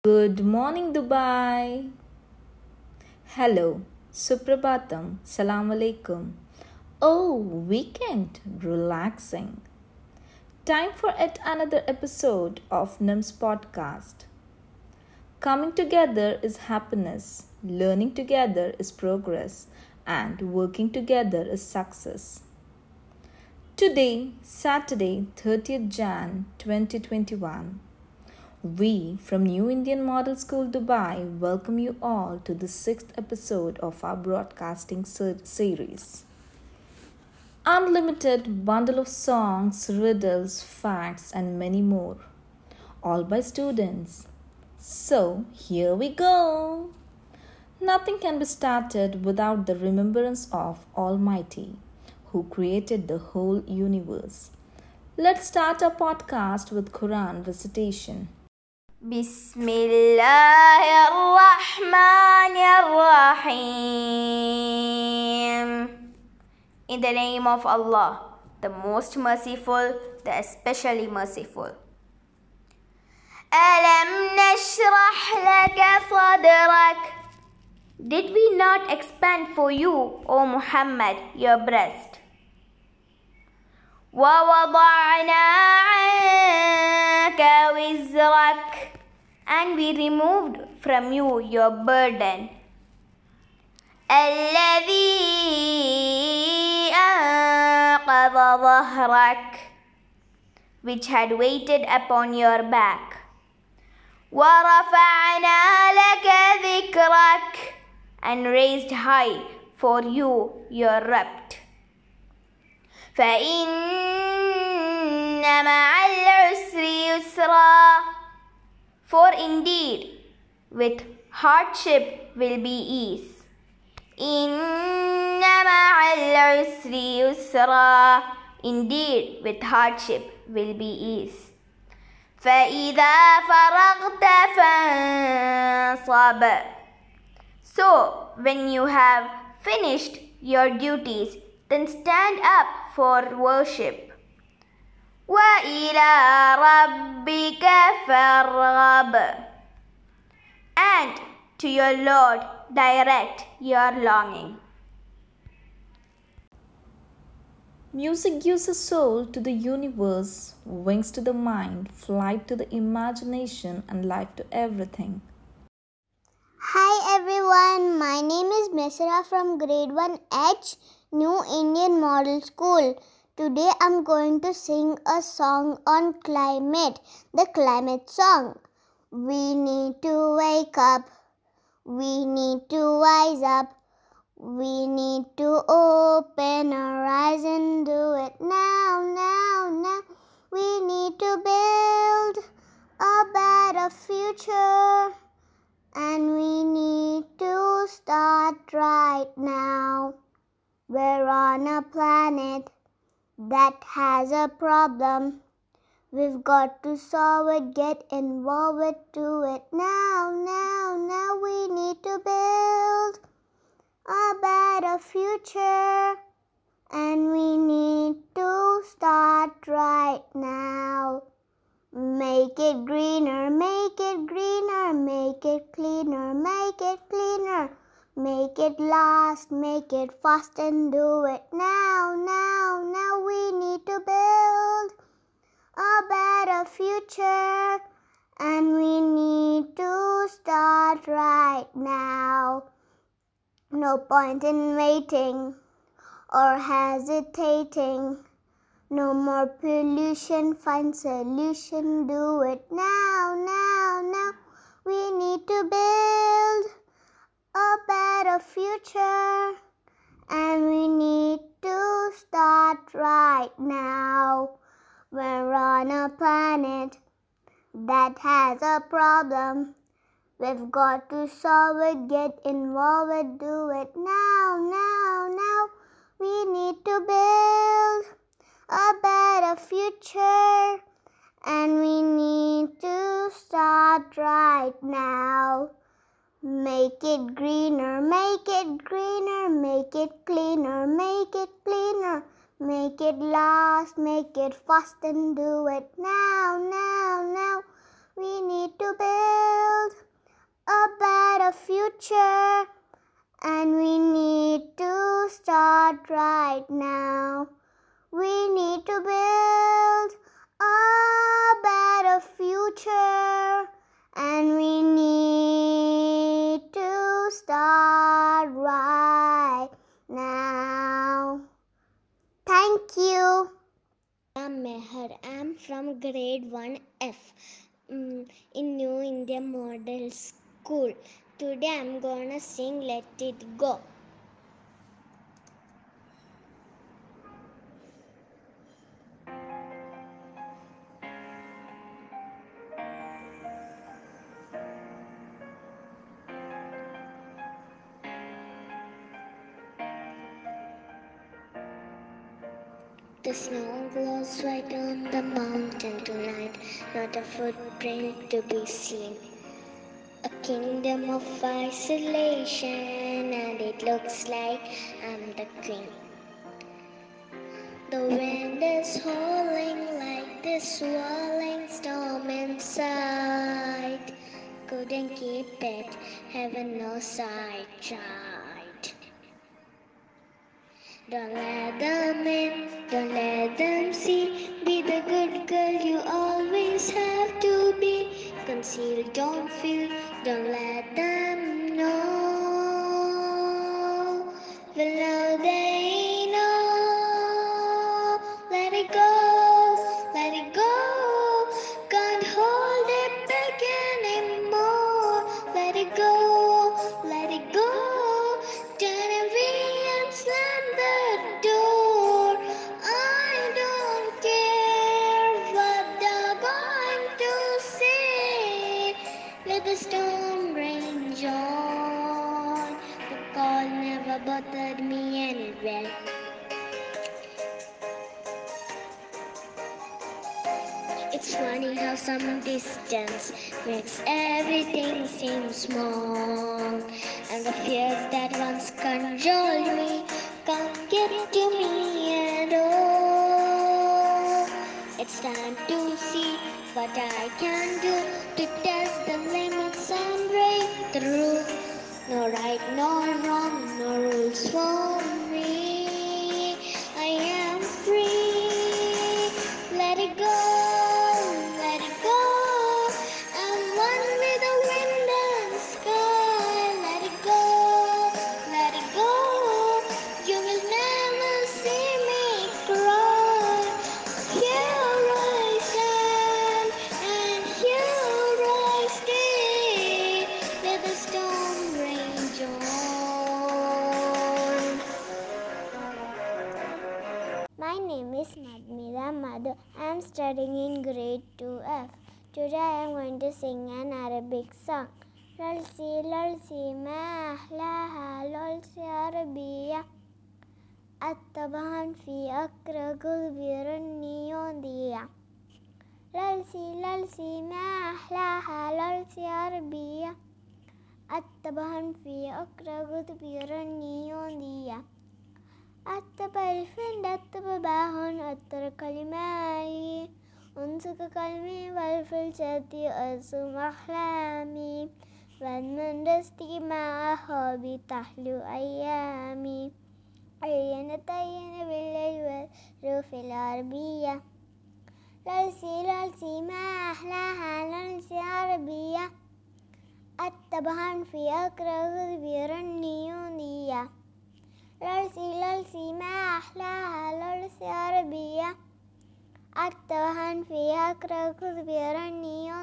Good morning, Dubai. Hello, Suprabhatam, Salam Alaikum. Oh, weekend, relaxing. Time for yet another episode of NIMS podcast. Coming together is happiness, learning together is progress, and working together is success. Today, Saturday, 30th Jan 2021. We from New Indian Model School Dubai welcome you all to the sixth episode of our broadcasting series. Unlimited bundle of songs, riddles, facts, and many more, all by students. So, here we go. Nothing can be started without the remembrance of Almighty, who created the whole universe. Let's start our podcast with Quran recitation. بسم الله الرحمن الرحيم. In the name of Allah, the most merciful, the especially merciful. ألم نشرح لك صدرك. Did we not expand for you, O Muhammad, your breast? ووضعنا عنك وزرك. And we removed from you your burden. الذي أنقض ظهرك, which had weighted upon your back. ورفعنا لك ذكرك, and raised high for you your rapt. فإن مع العسر يسرا. For indeed, with hardship will be ease. إن مع العسر يسرا. Indeed, with hardship will be ease. فإذا فرغت فانصب. So, when you have finished your duties, then stand up for worship. وَإِلَى رَبِّكَ فَارْغَب. And to your Lord direct your longing. Music gives a soul to the universe, wings to the mind, flight to the imagination, and life to everything. Hi everyone, my name is Mesra from grade 1H, New Indian Model School. Today I'm going to sing a song on climate, the climate song. We need to wake up, we need to wise up, we need to open our eyes and do it now, now, now. We need to build a better future. And we need to start right now. We're on a planet that has a problem. We've got to solve it, get involved, do it now, now, now. We need to build a better future. And we need to start right now. Make it greener, make it greener, make it cleaner, make it cleaner. Make it last, make it fast and do it now, now, now. We need to build a better future and we need to start right now. No point in waiting or hesitating. No more pollution, find solution, do it now, now, now. We need to build a better future and we need to start right now. We're on a planet that has a problem. We've got to solve it, get involved, do it now, now, now. We need to build a better future and we need to start right now. Make it greener, make it greener, make it cleaner, make it cleaner. Make it last, make it fast and do it now, now, now. We need to build a better future, and we need to start right now. We need to build a better future, and we need to start right now. Thank you. I'm Meher. I'm from grade 1F in New India Model School. Today I'm gonna sing Let It Go. The snow glows white on the mountain tonight, not a footprint to be seen. A kingdom of isolation, and it looks like I'm the queen. The wind is howling like this swirling storm inside. Couldn't keep it, heaven knows I tried. Don't let them in, don't let them see. Be the good girl you always have to be. Conceal, don't feel, don't let them know. Well, now they know. Let it go, let it go. Can't hold it back anymore. Let it go, let it go. Turn away and slam the door. I don't care what they're going to say. Let the storm rage on. The cold never bothered me anyway. It's funny how some distance makes everything seem small. And the fears that once controlled me can't get to me at all. It's time to see what I can do to test the limits and break through. No right, no wrong, no rules for me. I am free. Let it go, let it go. I'm one with the wind and sky. Let it go, let it go. You will never see me cry. Here I stand and here I stay. Let the storm rage on. My name is Madmira Madhu. I am studying in grade 2F. Today I am going to sing an Arabic song. Lalsi lalsi ma ahlaha lalsi Arabiya. الطبعا في أقرأ قلبي رني لالسي ما أحلاها لالسي عربية الطبعا في أقرأ قلبي رني أتب الفند أتب باهن أتر كلمالي أنسك كلمي والفلسطي أرسم أحلامي ومن رستي معها بتحلو أيامي عين بالليل والروف العربية لالسي ما أحلاها لالسي عربية الطبعا في أقرأ قلبي رني لالسي ما أحلاها لالسي عربية الطبعا في أقرأ قلبي رني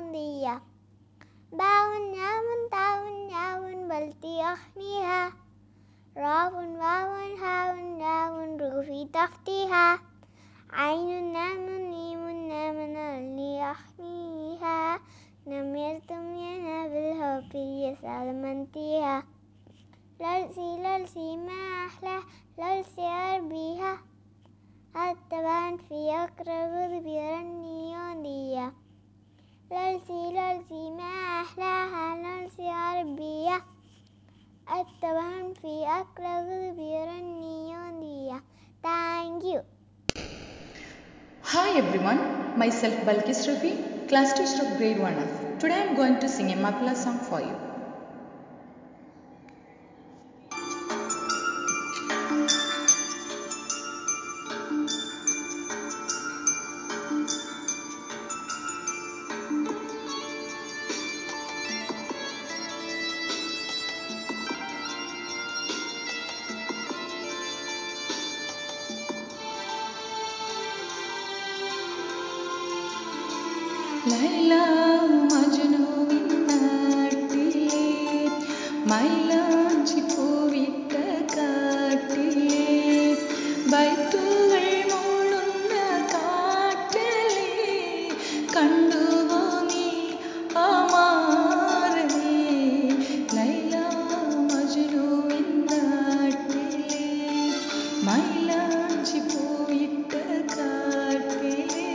باون ياون تاون ياون بلتي أخنيها راون واون هاون داون روفي تفتيها عين نام نيم نام اللي أخنيها نميرتم ينا بالهوبي يسأل منتيها لالسي ما أحلى لالسي عربيها الطبعا في أقرأ قلبي رني يوندية لالسي ما أحلاها لالسي عربية الطبعا في أقرأ قلبي رني يوندية. Thank you. Hi everyone, myself Balkis Rafi, class teacher of grade 1F. Today I am going to sing a Matla song for you. Laila മജ്നുവിൻ നാട്ടിലെ മൈലാഞ്ചി പൂവിട്ട കാട്ടിലെ ബൈത്തുകൾ മൂളുന്ന കാറ്റലെ കണ്ടുവോ നീ ആ മാറനെ Laila മജ്നുവിൻ നാട്ടിലെ മൈലാഞ്ചി പൂവിട്ട കാട്ടിലെ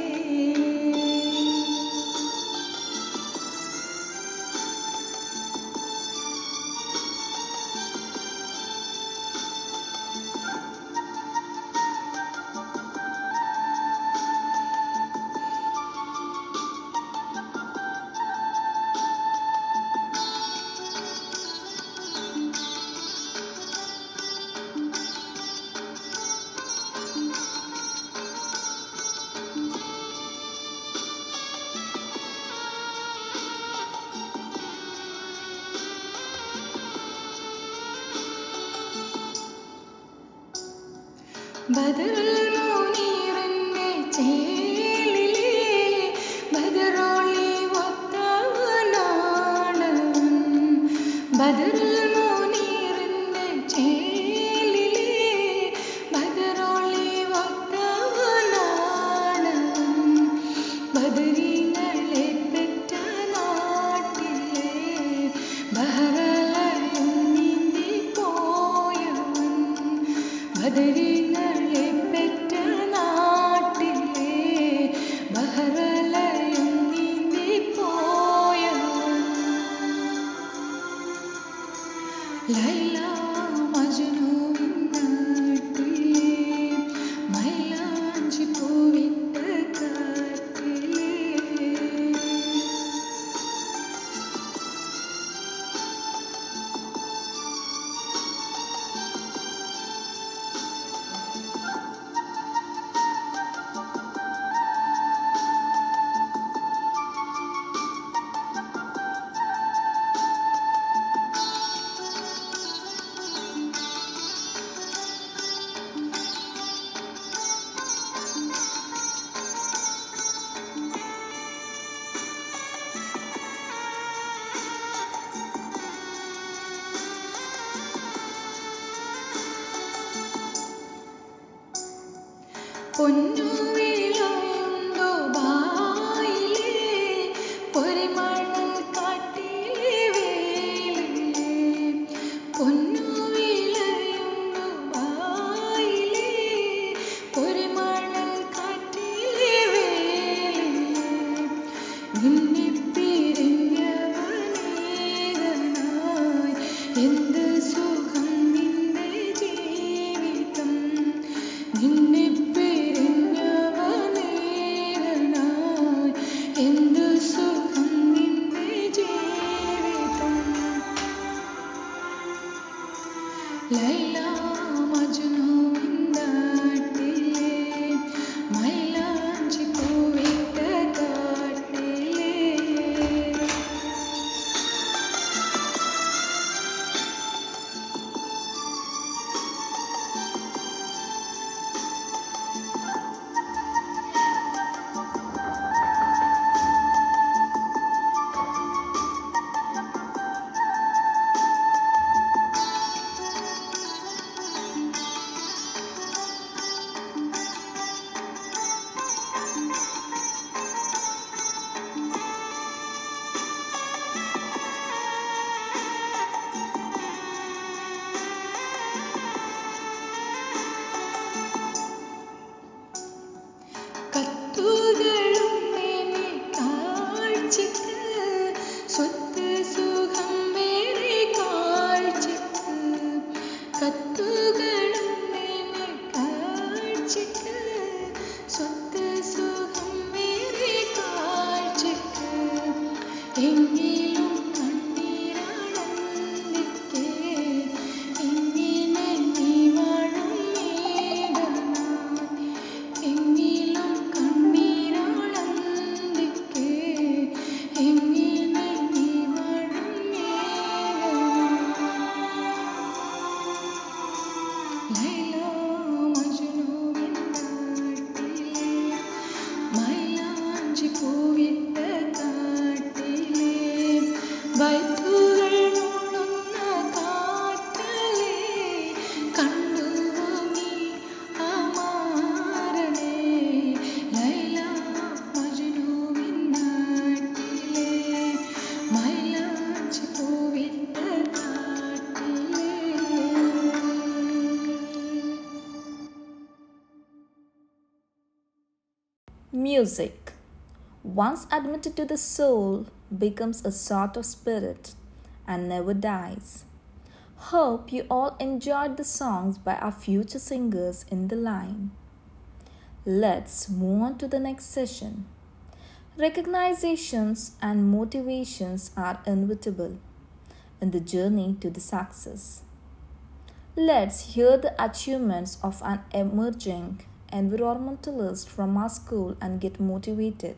ബദറുൽ മുനീറിന്റെ ചേലിലെ ബദറൊളി ഒത്തവനാണ് ബദറുൽ മുനീറിന്റെ ചേലിലെ ബദറൊളി ഒത്തവനാണ് ബദരീങ്ങളെ പെറ്റ നാട്ടിലെ ബഹറലയും നീന്തി പോയവൻ ബദരീങ്ങളെ പെറ്റ നാട്ടിലെ ബഹറലയും നീന്തി പോയവൻ ലൈലാ മജ്നുവിൻ നാട്ടിലെ മൈലാഞ്ചി പൂവിട്ട കാട്ടിലെ പൊന്നു വിളയുണ്ടോ ബായിലെ പൊരിമണൽ കാട്ടിലെ വേലിലെ പൊന്നു വിളയുണ്ടോ ബായിലെ പൊരിമണൽ കാട്ടിലെ വേലിലെ നിന്നെ പിരിഞ്ഞവനേകനായി എന്ത് സുഖം നിന്റെ ജീവിതം നിന്നെ എന്തു സുഖം നിന്റെ ജീവിതം ലൈലാ മജ്നുവിൻ നാട്ടിലെ മൈലാഞ്ചി പൂവിട്ട കാട്ടിലെ Music, once admitted to the soul, becomes a sort of spirit and never dies. Hope you all enjoyed the songs by our future singers in the line. Let's move on to the next session. Recognitions and motivations are inevitable in the journey to the success. Let's hear the achievements of an emerging environmentalist from our school and get motivated.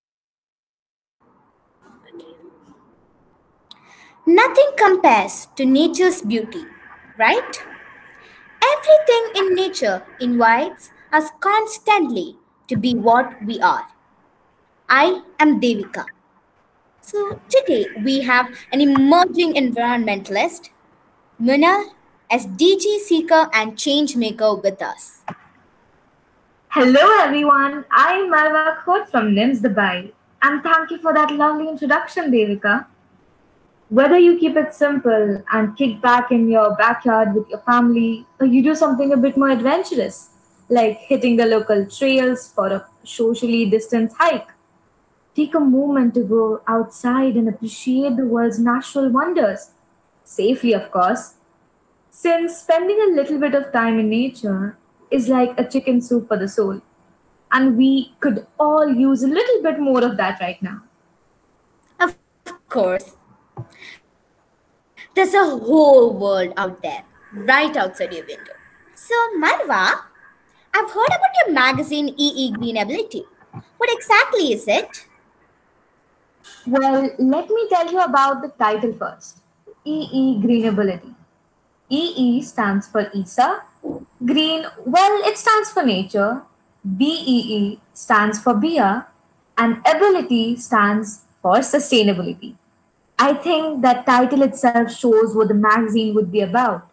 Nothing compares to nature's beauty, right? Everything in nature invites us constantly to be what we are. I am Devika. So today we have an emerging environmentalist, Munal, SDG seeker and change maker with us. Hello everyone, I'm Malva Khot from NIMS Dubai, and thank you for that lovely introduction, Devika. Whether you keep it simple and kick back in your backyard with your family, or you do something a bit more adventurous, like hitting the local trails for a socially distanced hike, take a moment to go outside and appreciate the world's natural wonders, safely, of course, since spending a little bit of time in nature is like a chicken soup for the soul. And we could all use a little bit more of that right now. Of course, there's a whole world out there, right outside your window. So, Marwa, I've heard about your magazine EE Green Ability. What exactly is it? Well, let me tell you about the title first. EE Greenability. EE stands for ESA. Green, well, it stands for nature. BEE stands for BIA. And ability stands for sustainability. I think that title itself shows what the magazine would be about.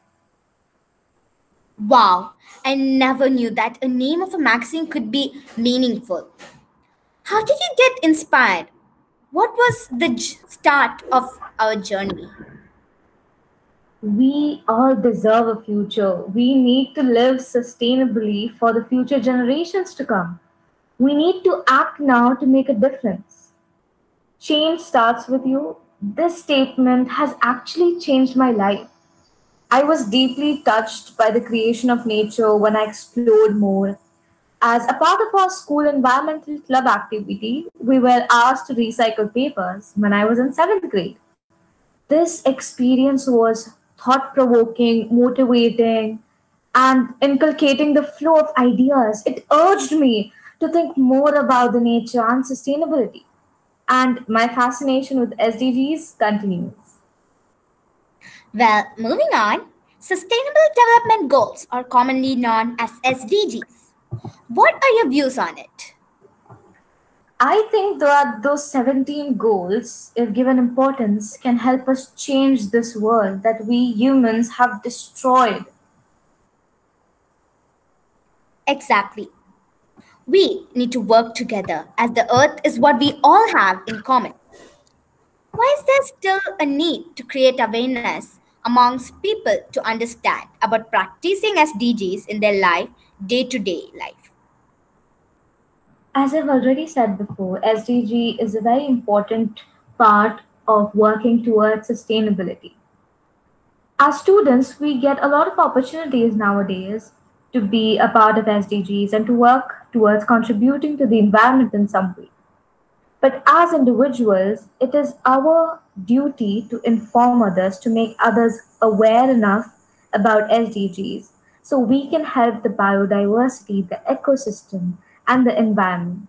Wow, I never knew that a name of a magazine could be meaningful. How did you get inspired? What was the start of our journey? We all deserve a future. We need to live sustainably for the future generations to come. We need to act now to make a difference. Change starts with you. This statement has actually changed my life. I was deeply touched by the creation of nature when I explored more. As a part of our school environmental club activity, we were asked to recycle papers when I was in seventh grade. This experience was thought provoking, motivating, and inculcating the flow of ideas. It urged me to think more about the nature and sustainability. And my fascination with SDGs continues. Well, moving on, Sustainable Development Goals are commonly known as SDGs. What are your views on it? I think that those 17 goals, if given importance, can help us change this world that we humans have destroyed. Exactly. We need to work together as the earth is what we all have in common. Why is there still a need to create awareness amongst people to understand about practicing SDGs in their life, day to day life? As I've already said before, SDG is a very important part of working towards sustainability. As students, we get a lot of opportunities nowadays to be a part of SDGs and to work towards contributing to the environment in some way. But as individuals, it is our duty to inform others, to make others aware enough about SDGs so we can help the biodiversity, the ecosystem, and the environment.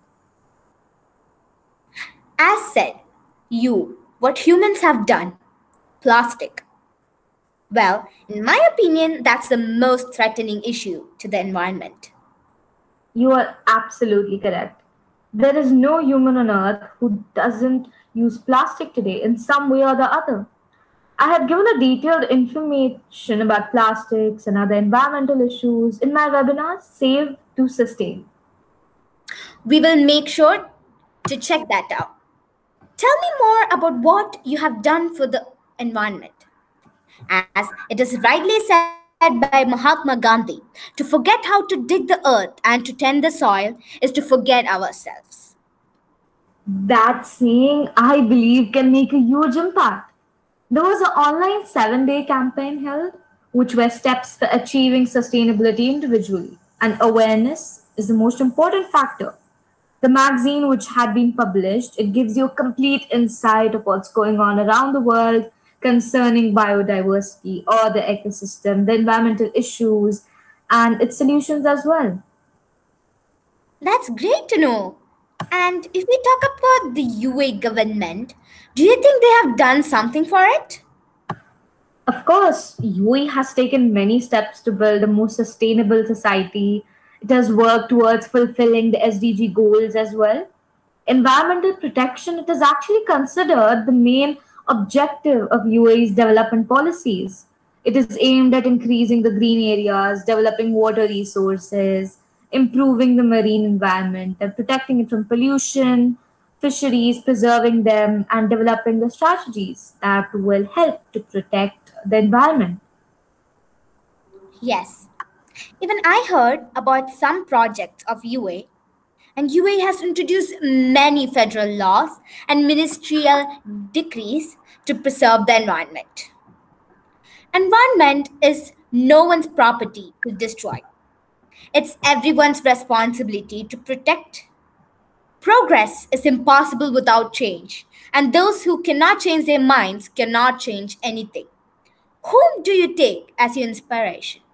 As said, what humans have done, plastic. Well, in my opinion, that's the most threatening issue to the environment. You are absolutely correct. There is no human on earth who doesn't use plastic today in some way or the other. I have given a detailed information about plastics and other environmental issues in my webinar, Save to Sustain. We will make sure to check that out. Tell me more about what you have done for the environment. As it is rightly said, by Mahatma Gandhi. To forget how to dig the earth and to tend the soil is to forget ourselves. That saying, I believe, can make a huge impact. There was an online 7-day campaign held, which were steps for achieving sustainability individually, and awareness is the most important factor. The magazine, which had been published, it gives you a complete insight of what's going on around the world concerning biodiversity or the ecosystem, the environmental issues, and its solutions as well. That's great to know. And if we talk about the UA government, do you think they have done something for it? Of course, UAE has taken many steps to build a more sustainable society. It has worked towards fulfilling the SDG goals as well. Environmental protection, it is actually considered the main objective of UAE's development policies. It is aimed at increasing the green areas, developing water resources, improving the marine environment, and protecting it from pollution, fisheries, preserving them, and developing the strategies that will help to protect the environment. Yes. Even I heard about some projects of UA, and UA has introduced many federal laws and ministerial decrees to preserve the environment. Environment is no one's property to destroy. It's everyone's responsibility to protect. Progress is impossible without change, and those who cannot change their minds cannot change anything. Whom do you take as your inspiration?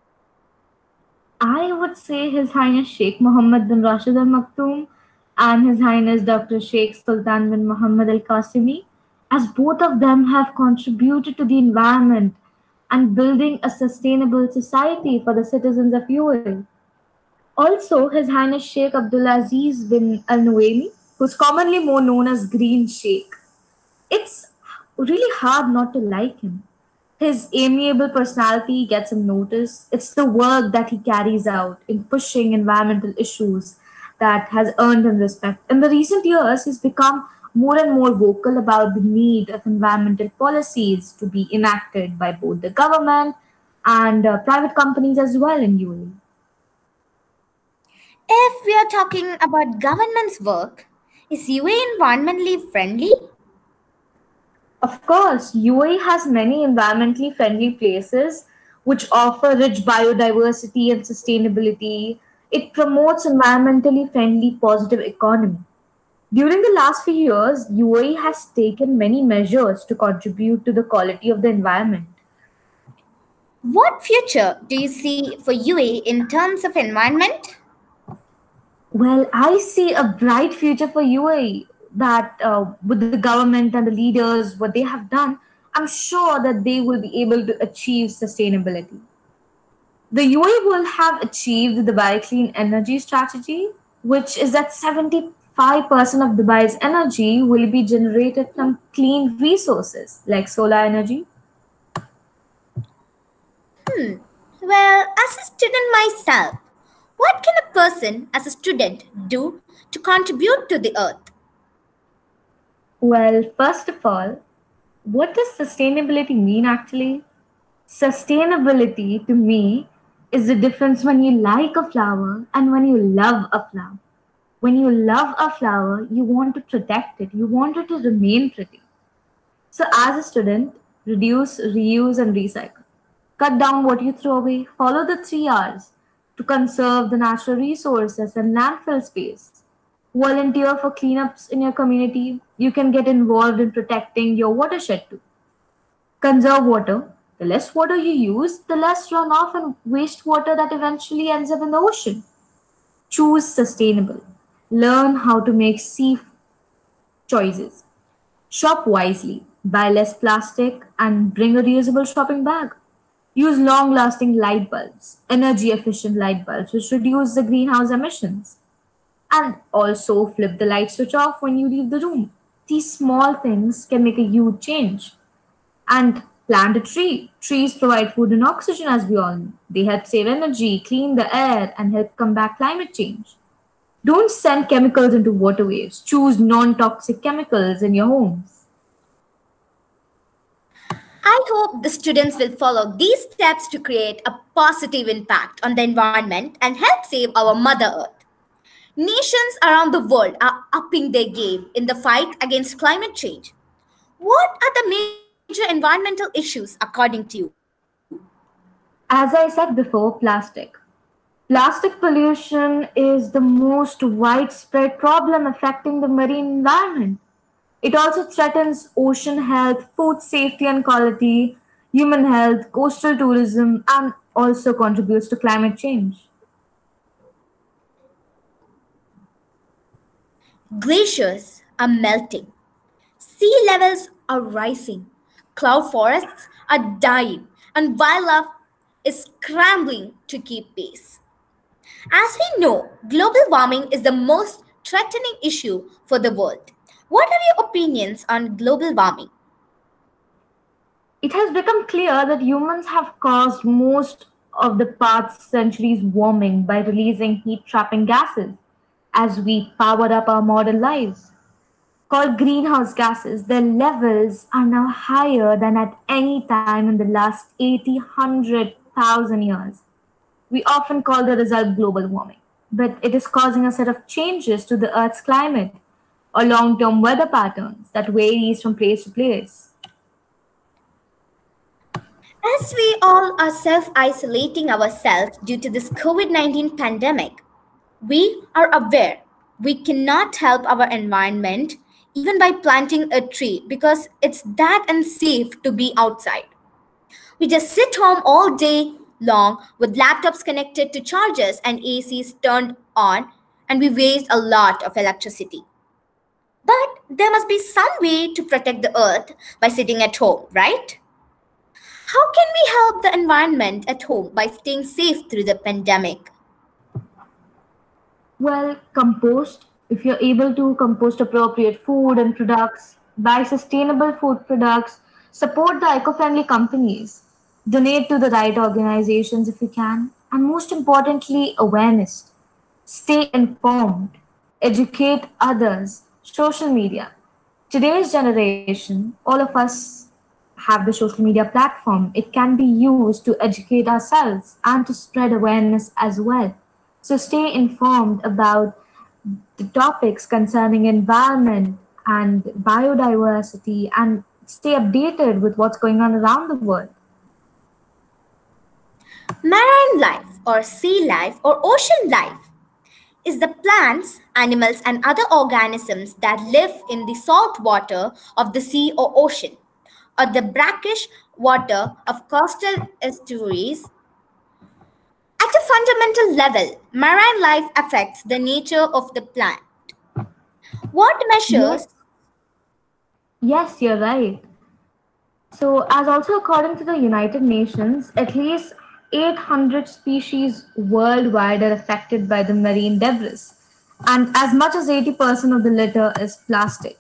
I would say His Highness Sheikh Mohammed bin Rashid Al Maktoum and His Highness Dr. Sheikh Sultan bin Muhammad Al Qasimi, as both of them have contributed to the environment and building a sustainable society for the citizens of UAE. Also, His Highness Sheikh Abdulaziz bin Al Nuaimi, who's commonly more known as Green Sheikh. It's really hard not to like him. His amiable personality gets him noticed. It's the work that he carries out in pushing environmental issues that has earned him respect. In the recent years, he's become more and more vocal about the need of environmental policies to be enacted by both the government and private companies as well in UAE. If we are talking about government's work, is UA environmentally friendly? Of course, UAE has many environmentally friendly places which offer rich biodiversity and sustainability. It promotes environmentally friendly positive economy. During the last few years, UAE has taken many measures to contribute to the quality of the environment. What future do you see for UA in terms of environment? Well, I see a bright future for UAE that with the government and the leaders, what they have done, I'm sure that they will be able to achieve sustainability. The UAE will have achieved the Dubai Clean Energy Strategy, which is that 75% of Dubai's energy will be generated from clean resources like solar energy. Well, as a student myself, what can a person as a student do to contribute to the earth? Well, first of all, what does sustainability mean actually? Sustainability to me is the difference when you like a flower and when you love a flower. When you love a flower, you want to protect it, you want it to remain pretty. So, as a student, reduce, reuse, and recycle. Cut down what you throw away. Follow the 3 R's to conserve the natural resources and landfill space. Volunteer for cleanups in your community. You can get involved in protecting your watershed too. Conserve water. The less water you use, the less runoff and wastewater that eventually ends up in the ocean. Choose sustainable. Learn how to make safe choices. Shop wisely. Buy less plastic and bring a reusable shopping bag. Use long lasting light bulbs, energy efficient light bulbs, which reduce the greenhouse emissions. And also flip the light switch off when you leave the room. These small things can make a huge change. And plant a tree. Trees provide food and oxygen, as we all know. They help save energy, clean the air, and help combat climate change. Don't send chemicals into waterways. Choose non toxic chemicals in your homes. I hope the students will follow these steps to create a positive impact on the environment and help save our Mother Earth. Nations around the world are upping their game in the fight against climate change. What are the major environmental issues according to you? As I said before, plastic. Plastic pollution is the most widespread problem affecting the marine environment. It also threatens ocean health, food safety and quality, human health, coastal tourism, and also contributes to climate change. Glaciers are melting, sea levels are rising, cloud forests are dying, and wildlife is scrambling to keep pace. As we know, global warming is the most threatening issue for the world. What are your opinions on global warming? It has become clear that humans have caused most of the past century's warming by releasing heat trapping gases as we power up our modern lives. Called greenhouse gases, their levels are now higher than at any time in the last 80, 100,000 years. We often call the result global warming, but it is causing a set of changes to the Earth's climate or long-term weather patterns that varies from place to place. As we all are self isolating ourselves due to this COVID 19 pandemic, we are aware we cannot help our environment even by planting a tree because it's that unsafe to be outside. We just sit home all day long with laptops connected to chargers and ACs turned on, and we waste a lot of electricity. But there must be some way to protect the earth by sitting at home, right? How can we help the environment at home by staying safe through the pandemic? Well, compost. If you're able to compost appropriate food and products, buy sustainable food products, support the eco-friendly companies, donate to the right organizations if you can, and most importantly, awareness. Stay informed, educate others, social media. Today's generation, all of us have the social media platform. It can be used to educate ourselves and to spread awareness as well. So stay informed about the topics concerning environment and biodiversity and stay updated with what's going on around the world. Marine life, or sea life, or ocean life is the plants, animals, and other organisms that live in the salt water of the sea or ocean, or the brackish water of coastal estuaries. At a fundamental level, marine life affects the nature of the plant. What measures? Yes, you're right. So, as also according to the United Nations, at least 800 species worldwide are affected by the marine debris, and as much as 80% of the litter is plastic.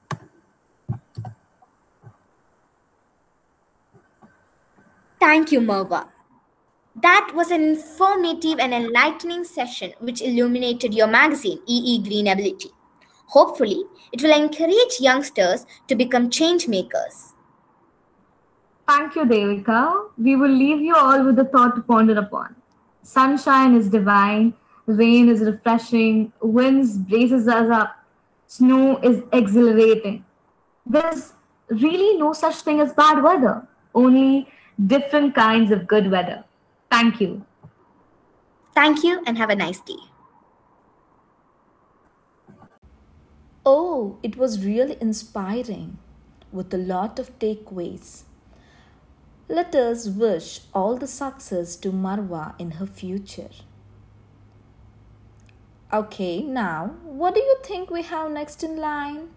Thank you, Merva. That was an informative and enlightening session which illuminated your magazine, EE Green Ability. Hopefully, it will encourage youngsters to become change makers. Thank you, Devika. We will leave you all with a thought to ponder upon. Sunshine is divine, rain is refreshing, winds braces us up, snow is exhilarating. There's really no such thing as bad weather, only different kinds of good weather. Thank you. Thank you and have a nice day. Oh, it was really inspiring with a lot of takeaways. Let us wish all the success to Marwa in her future. Okay, now what do you think we have next in line?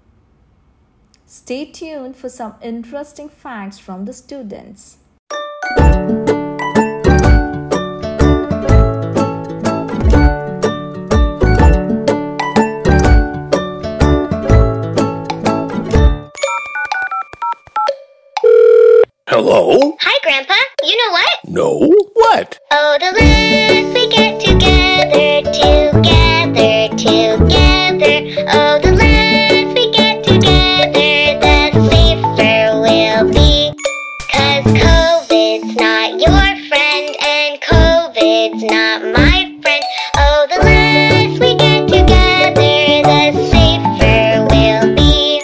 Stay tuned for some interesting facts from the students. Hello? Hi, Grandpa. You know what? No? What? Oh, the land we get together, together. Oh, the land we get together, the safer we'll be. COVID's not your friend, and COVID's not my friend. Oh, the less we get together, the safer we'll be.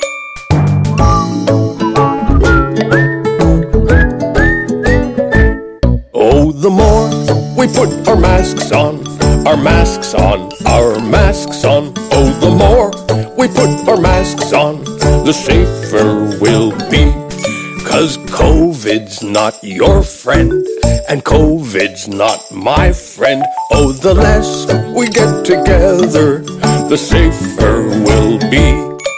Oh, the more we put our masks on, our masks on, our masks on. Oh, the more we put our masks on, the safer we'll be. 'Cause COVID's not your friend, and COVID's not my friend. Oh, the less we get together, the safer we'll be.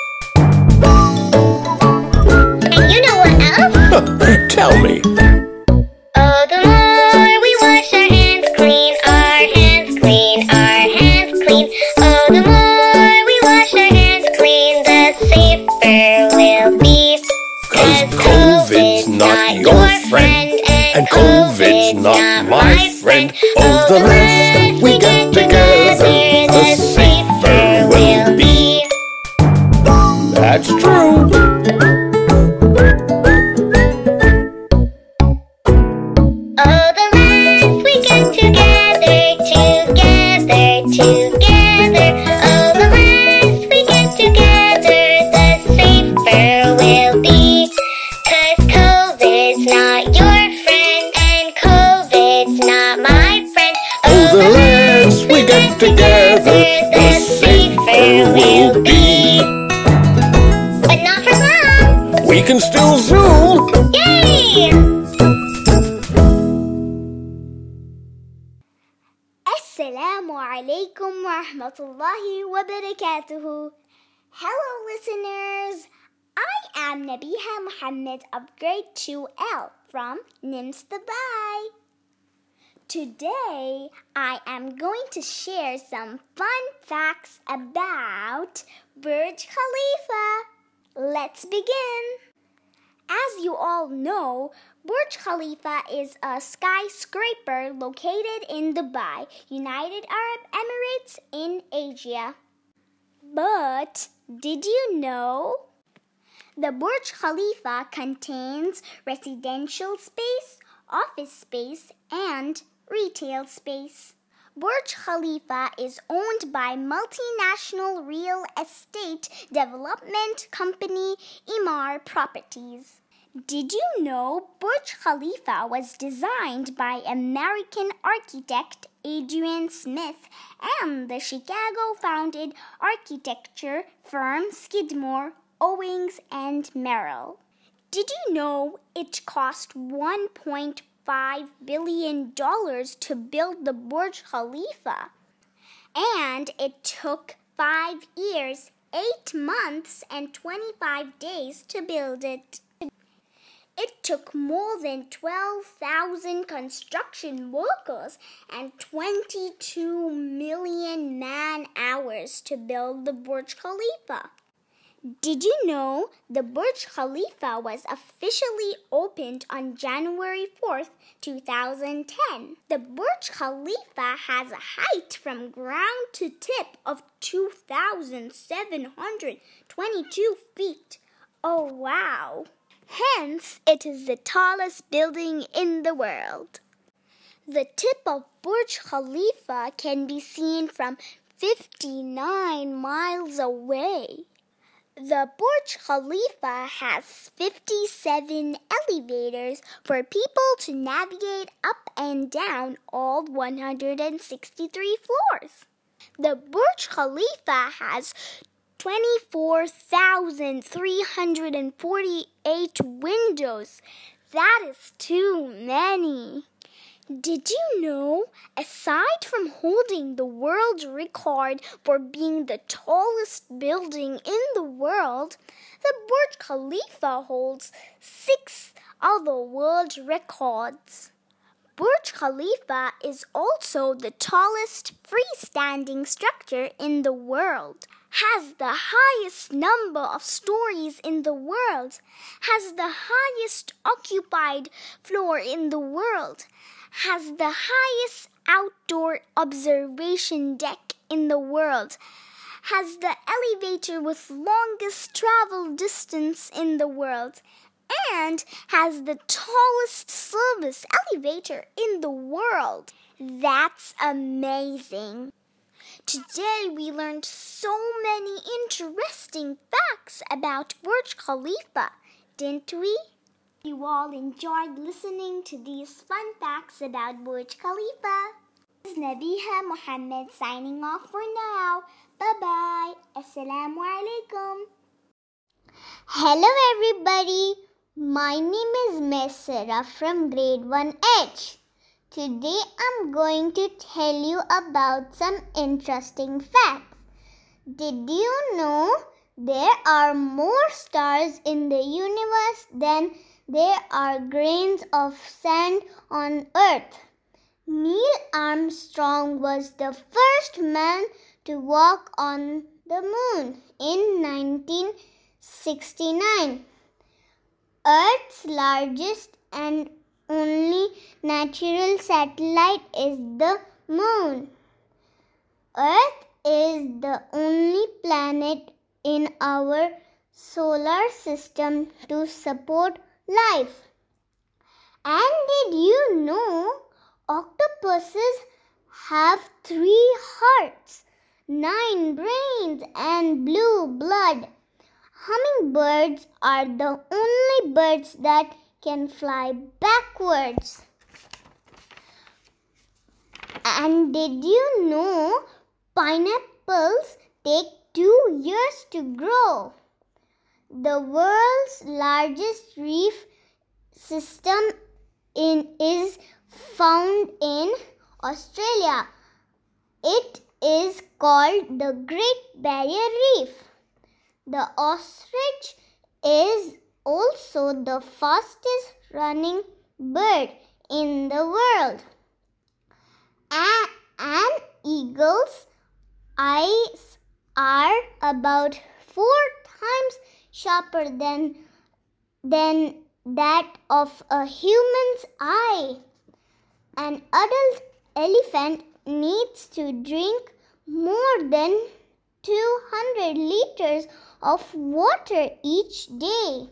And you know what else? Tell me. Oh, the more we wash our hands clean, our hands clean, our hands clean. Oh, the more we wash our hands clean, the safer we'll be. 'Cause COVID's not your friend, and COVID's not my friend. Oh, the less we get together, the safer we'll be. That's true. Oh, the less we get together, together, together. Oh, the less we get together, the safer we'll be. 'Cause COVID's not your friend, and COVID's not my friend. Oh, the less we get together, the safer we'll be. But not for long. We can still Zoom. Yay! Assalamu alaikum wa rahmatullahi wa barakatuhu. Hello listeners, I am Nabiha Muhammad of grade 2L from NIMS Dubai. Today I am going to share some fun facts about Burj Khalifa. Let's begin. As you all know, Burj Khalifa is a skyscraper located in Dubai, United Arab Emirates in Asia. But did you know? The Burj Khalifa contains residential space, office space, and retail space. Burj Khalifa is owned by multinational real estate development company Emaar Properties. Did you know Burj Khalifa was designed by American architect Adrian Smith and the Chicago-founded architecture firm Skidmore, Owings and Merrill? Did you know it cost $1.5 billion to build the Burj Khalifa? And it took 5 years, 8 months, and 25 days to build it. It took more than 12,000 construction workers and 22 million man-hours to build the Burj Khalifa. Did you know the Burj Khalifa was officially opened on January 4th, 2010? The Burj Khalifa has a height from ground to tip of 2,722 feet. Oh, wow! Hence, it is the tallest building in the world. The tip of Burj Khalifa can be seen from 59 miles away. The Burj Khalifa has 57 elevators for people to navigate up and down all 163 floors. The Burj Khalifa has 24,348 windows. That is too many. Did you know, aside from holding the world record for being the tallest building in the world, the Burj Khalifa holds 6 other world records. Burj Khalifa is also the tallest freestanding structure in the world, has the highest number of stories in the world, has the highest occupied floor in the world, has the highest outdoor observation deck in the world, has the elevator with longest travel distance in the world, and has the tallest service elevator in the world. That's amazing. Today we learned so many interesting facts about Burj Khalifa, didn't we? You all enjoyed listening to these fun facts about Burj Khalifa. This is Nabiha Muhammad signing off for now. Bye-bye. Assalamu alaikum. Hello everybody. My name is Mesera from grade 1H. Today I'm going to tell you about some interesting facts. Did you know there are more stars in the universe than there are grains of sand on Earth? Neil Armstrong was the first man to walk on the moon in 1969. Earth's largest and only natural satellite is the moon. Earth is the only planet in our solar system to support life. And did you know octopuses have 3 hearts, 9 brains, and blue blood? Hummingbirds are the only birds that can fly backwards. And did you know pineapples take 2 years to grow? The world's largest reef system is found in Australia. It is called the Great Barrier Reef. The ostrich is also the fastest running bird in the world. An eagle's eyes are about 4 times sharper than that of a human's eye. An adult elephant needs to drink more than 200 liters of water each day.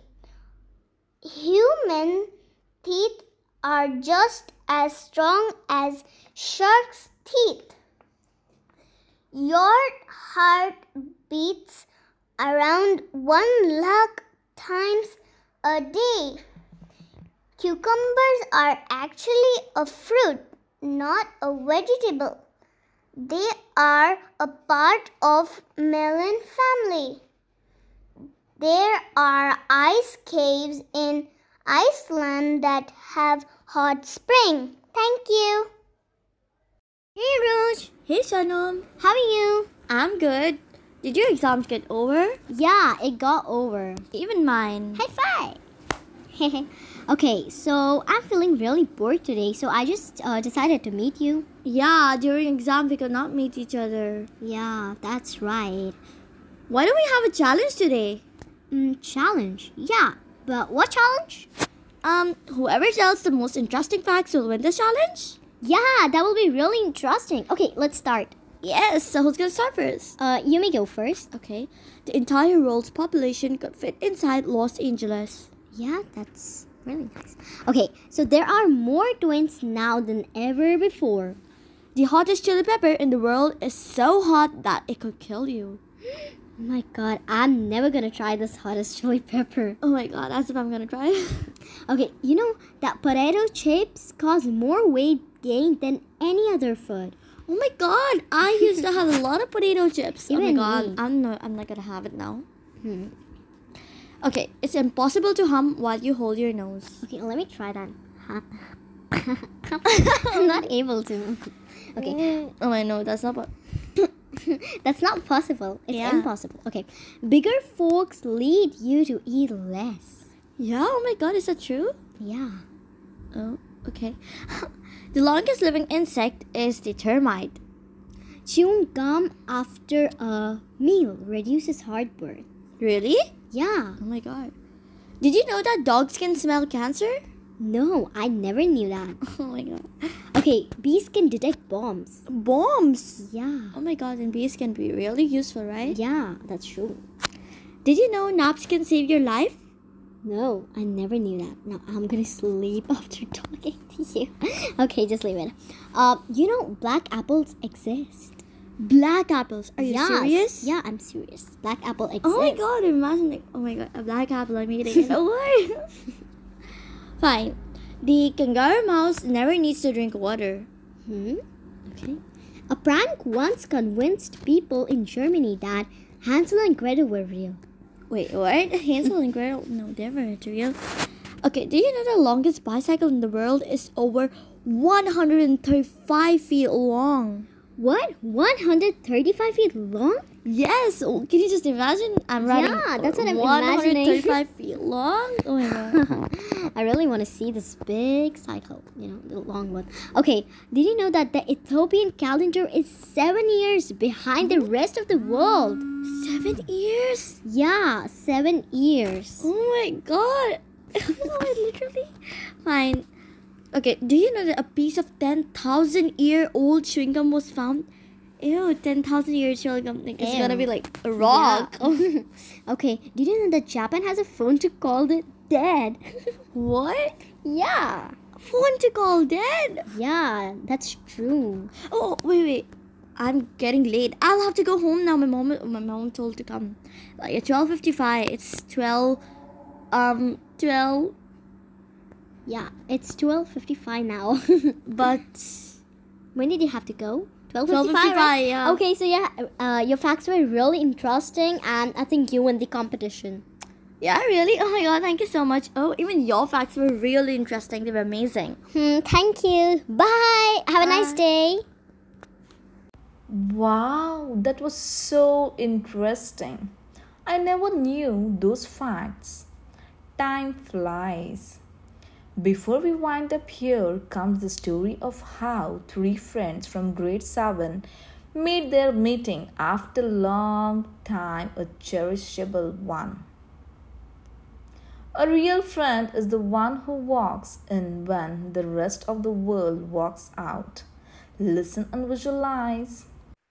Human teeth are just as strong as shark's teeth. Your heart beats around 1 lakh times a day. Cucumbers are actually a fruit, not a vegetable. They are a part of melon family. There are ice caves in Iceland that have hot spring. Thank you. Hey Roj. Hey Shanam. How are you? I'm good. Did your exams get over? Yeah, it got over. Even mine. High five. Okay, so I'm feeling really bored today, so I just decided to meet you. Yeah, during exam we could not meet each other. Yeah, that's right. Why don't we have a challenge today? Challenge? Yeah, but what challenge? Whoever tells the most interesting facts will win this challenge? Yeah, that will be really interesting. Okay, let's start. Yes, so who's gonna start first? You may go first. Okay. The entire world's population could fit inside Los Angeles. Yeah, that's really nice. Okay, so there are more twins now than ever before. The hottest chili pepper in the world is so hot that it could kill you. Oh my god, I'm never gonna try this hottest chili pepper. Oh my god, as if I'm gonna try. Okay, you know that potato chips cause more weight gain than any other food. Oh my god, I used to have a lot of potato chips. Even oh my god, me. I'm not gonna have it now. Okay, it's impossible to hum while you hold your nose. Okay, let me try that. I'm not able to. Okay. Oh my no, that's not what. That's not possible. It's impossible. Okay. Bigger forks lead you to eat less. Yeah, oh my god, is that true? Yeah. Oh, okay. The longest living insect is the termite. Chewing gum after a meal reduces heartburn. Really? Yeah. Oh my god. Did you know that dogs can smell cancer? No, I never knew that. Oh my god. Okay, bees can detect bombs. Bombs? Yeah. Oh my god, and bees can be really useful, right? Yeah, that's true. Did you know naps can save your life? No, I never knew that. Now I'm gonna sleep after talking to you. Okay, just leave it. Black apples exist. Black apples? Are you serious? Yeah, I'm serious. Black apple exists. Oh my god, imagine oh my god, a black apple I'm eating it. Oh Fine. The kangaroo mouse never needs to drink water. Okay. A prank once convinced people in Germany that Hansel and Gretel were real. Wait, what? Hansel and Gretel? No, they weren't real. Okay, do you know the longest bicycle in the world is over 135 feet long? What? 135 feet long? Yes. Oh, can you just imagine? I'm riding. Yeah, that's what I'm imagining. 135 feet long. Oh my god. I really want to see this big cycle. The long one. Okay. Did you know that the Ethiopian calendar is 7 years behind the rest of the world? 7 years? Yeah, 7 years. Oh my god. Literally. Fine. Okay, do you know that a piece of 10,000-year-old chewing gum was found? Ew, 10,000-year chewing gum. It's gonna be like a rock. Yeah. Okay, did you know that Japan has a phone to call the dead? What? Yeah. Phone to call dead? Yeah, that's true. Oh, wait. I'm getting late. I'll have to go home now. My mom told to come. Like at 12:55. It's 12. 12. Yeah, it's 12:55 now. But when did you have to go? 12:55, right? Yeah. Okay, so your facts were really interesting, and I think you won the competition. Yeah, really? Oh my god, thank you so much. Oh, even your facts were really interesting. They were amazing. Thank you. Bye. Have a nice day. Wow, that was so interesting. I never knew those facts. Time flies. Before we wind up, here comes the story of how three friends from grade 7 made their meeting after a long time a cherishable one. A real friend is the one who walks in when the rest of the world walks out. Listen and visualize.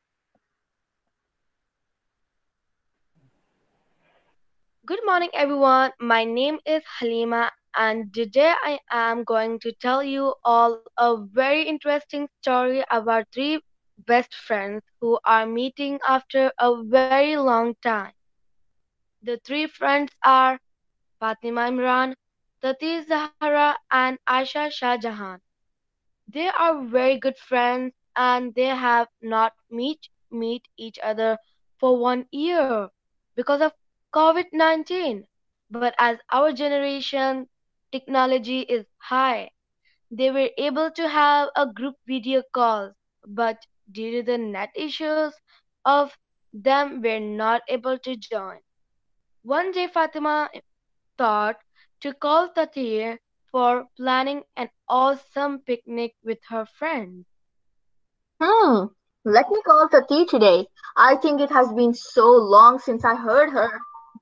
Good morning, everyone. My name is Halima, and today I am going to tell you all a very interesting story about three best friends who are meeting after a very long time. The three friends are Fatima Imran, Tati Zahra, and Aisha Shah Jahan. They are very good friends and they have not meet each other for 1 year because of COVID-19. But as our generation technology is high, they were able to have a group video calls, but due to the net issues of them were not able to join. One day Fatima thought to call Tatir for planning an awesome picnic with her friends. Hmm. Let me call Tati today. I think it has been so long since I heard her.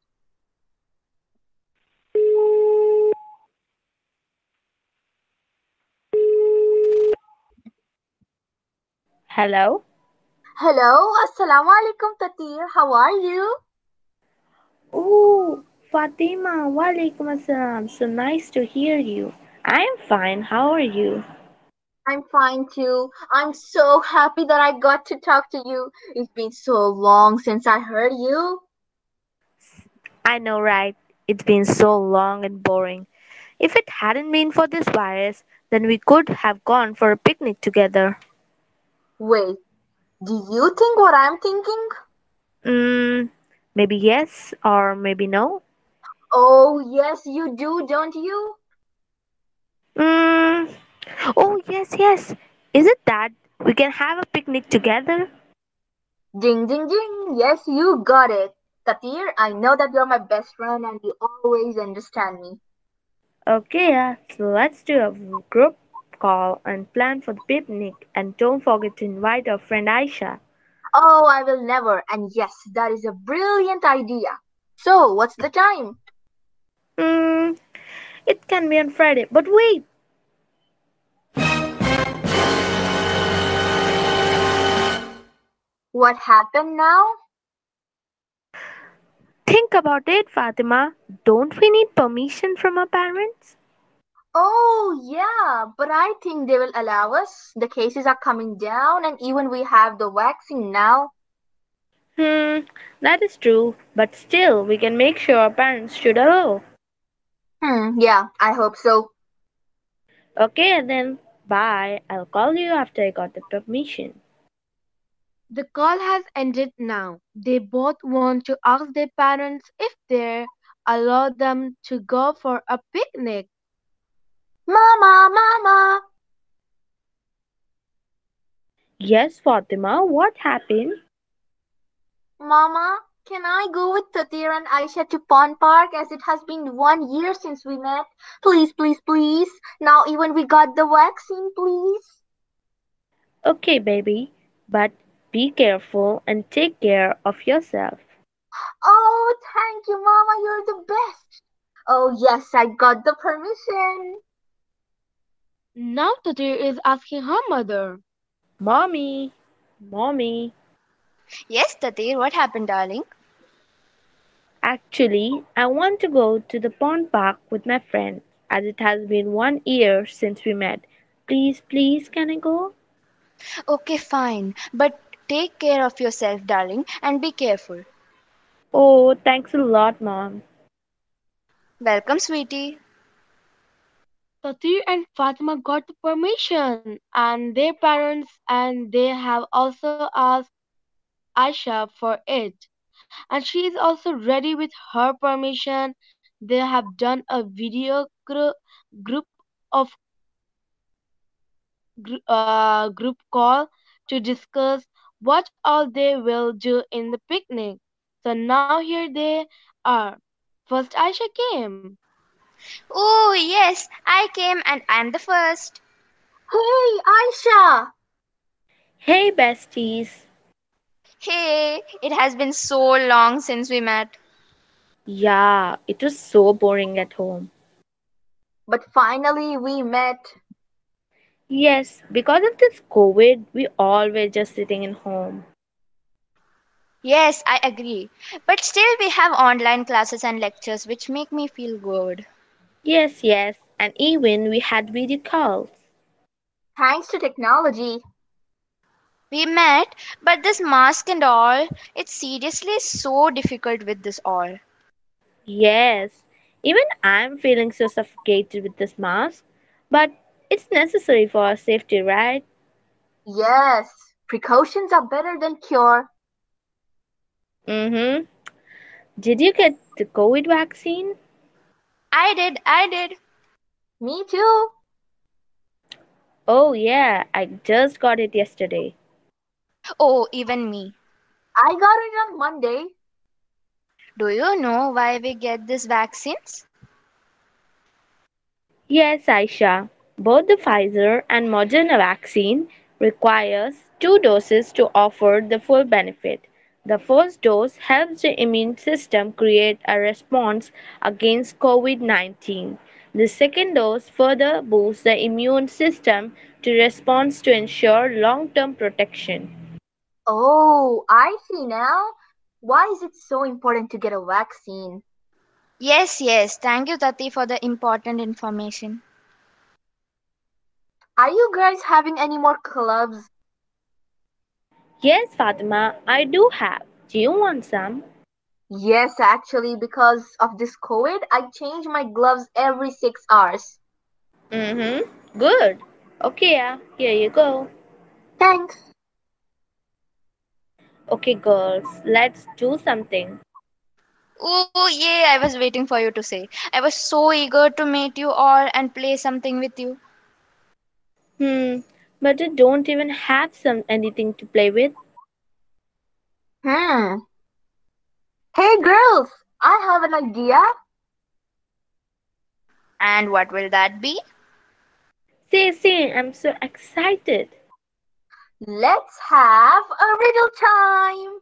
Hello. Hello, Assalamu alaikum Tatir. How are you? Oh, Fatima. Walaikum assalam. So nice to hear you. I am fine. How are you? I'm fine too. I'm so happy that I got to talk to you. It's been so long since I heard you. I know, right? It's been so long and boring. If it hadn't been for this virus, then we could have gone for a picnic together. Wait, do you think what I'm thinking? Mm, maybe yes or maybe no. Oh, yes, you do, don't you? Mm, oh, yes. Is it that we can have a picnic together? Ding, ding, ding. Yes, you got it. Tatir, I know that you're my best friend and you always understand me. Okay, yeah. So let's do a group call and plan for the picnic. And don't forget to invite our friend Aisha. Oh, I will never. And yes, that is a brilliant idea. So, what's the time? Mm, it can be on Friday. But wait! What happened now? Think about it, Fatima. Don't we need permission from our parents? Oh, yeah, but I think they will allow us. The cases are coming down, and even we have the vaccine now. Hmm, that is true, but still, we can make sure our parents should allow. Yeah, I hope so. Okay, then, bye. I'll call you after I got the permission. The call has ended now. They both want to ask their parents if they allow them to go for a picnic. Mama, Mama! Yes, Fatima, what happened? Mama, can I go with Tatir and Aisha to Pond Park as it has been 1 year since we met? Please, please, please. Now even we got the vaccine, please. Okay, baby, but be careful and take care of yourself. Oh, thank you, Mama. You're the best. Oh, yes, I got the permission. Now Tatir is asking her mother. Mommy, mommy, Yes, Tatir, what happened, darling? actually, I want to go to the pond park with my friend as it has been 1 year since we met. Please, please, can I go? Okay, fine. But take care of yourself, darling, and be careful. Oh, thanks a lot, mom. Welcome, sweetie. Tatir and Fatima got the permission, and their parents and they have also asked Aisha for it. And she is also ready with her permission. They have done a video group of group call to discuss what all they will do in the picnic. So now here they are. First Aisha came. Oh, yes, I came and I'm the first. Hey Aisha! Hey, besties. Hey, it has been so long since we met. Yeah, it was so boring at home. But finally we met. Yes, because of this COVID, we all were just sitting in home. Yes, I agree. But still, we have online classes and lectures which make me feel good. Yes, yes, and even we had video calls. Thanks to technology. We met, but this mask and all, it's seriously so difficult with this all. Yes, even I'm feeling so suffocated with this mask, but it's necessary for our safety, right? Yes, precautions are better than cure. Mm-hmm. Did you get the COVID vaccine? I did. Me too. Oh, yeah, I just got it yesterday. Oh, even me. I got it on Monday. Do you know why we get these vaccines? Yes, Aisha, both the Pfizer and Moderna vaccine requires 2 doses to offer the full benefit. The first dose helps the immune system create a response against COVID-19. The second dose further boosts the immune system to response to ensure long-term protection. Oh, I see now. Why is it so important to get a vaccine? Yes. Thank you, Tati, for the important information. Are you guys having any more clubs? Yes, Fatima, I do have. Do you want some? Yes, actually, because of this COVID, I change my gloves every 6 hours. Mm-hmm. Good. Okay, yeah, here you go. Thanks. Okay, girls, let's do something. Oh, yeah, I was waiting for you to say. I was so eager to meet you all and play something with you. Hmm, but you don't even have some anything to play with. Hmm. Hey girls, I have an idea. And what will that be? Say, I'm so excited. Let's have a riddle time.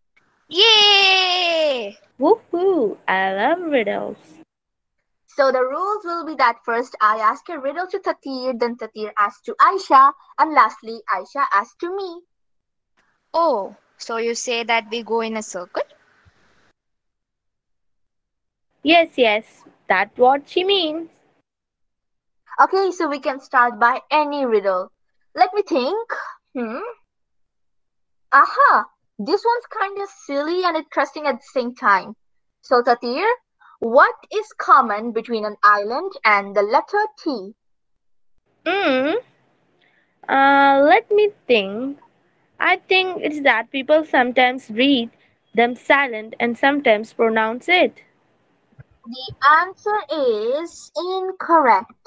Yay! Woohoo! I love riddles. So the rules will be that first I ask a riddle to Tatir, then Tatir asks to Aisha, and lastly Aisha asks to me. Oh, so you say that we go in a circle? Yes, yes, that's what she means. Okay, so we can start by any riddle. Let me think. Hmm. Aha! This one's kind of silly and interesting at the same time. So, Tatir, what is common between an island and the letter T? Mm, let me think. I think it's that people sometimes read them silent and sometimes pronounce it. The answer is incorrect.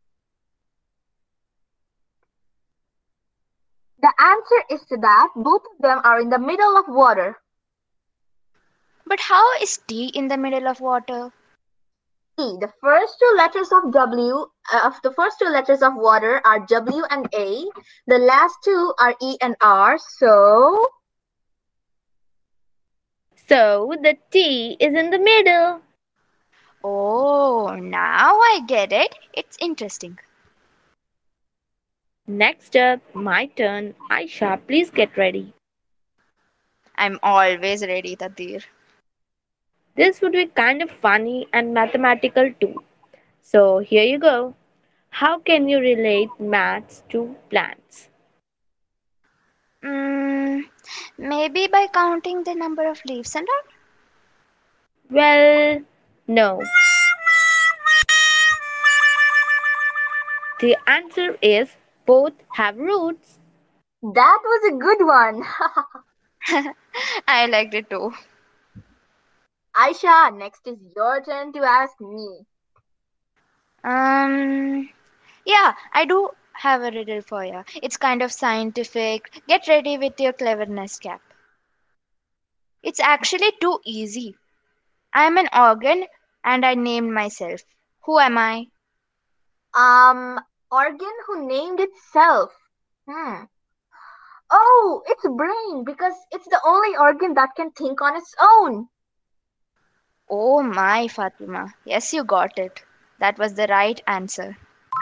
The answer is that both of them are in the middle of water. But how is T in the middle of water? See, the first two letters of the first two letters of water are W and A. The last two are E and R. So, So the T is in the middle. Oh, now I get it. It's interesting. Next up, my turn. Aisha, please get ready. I'm always ready, Tatir. This would be kind of funny and mathematical too. So here you go. How can you relate maths to plants? Mm, maybe by counting the number of leaves and all. Well, no. The answer is both have roots. that was a good one. I liked it too. Aisha, next is your turn to ask me. Um, yeah, I do have a riddle for you. It's kind of scientific. Get ready with your cleverness cap. It's actually too easy. I'm an organ and I named myself. Who am I? Um, Organ who named itself. Hmm. Oh, it's brain because it's the only organ that can think on its own. Oh my, Fatima. Yes, you got it. That was the right answer.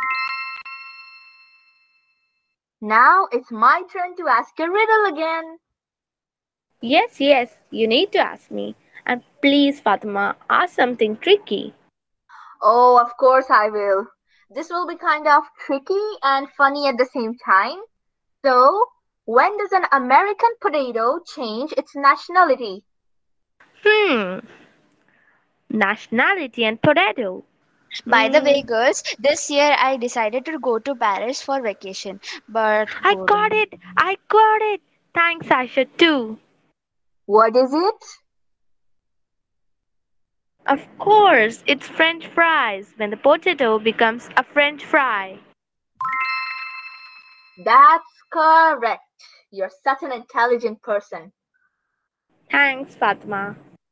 Now it's my turn to ask a riddle again. Yes, yes, you need to ask me. And please, Fatima, ask something tricky. Oh, of course I will. This will be kind of tricky and funny at the same time. So, when does an American potato change its nationality? Hmm, nationality and potato. By the way, Mm, girls, this year I decided to go to Paris for vacation, but I got boring. it! I got it! Thanks, Aisha, too. What is it? Of course, it's French fries when the potato becomes a French fry. That's correct. You're such an intelligent person. Thanks, Fatma.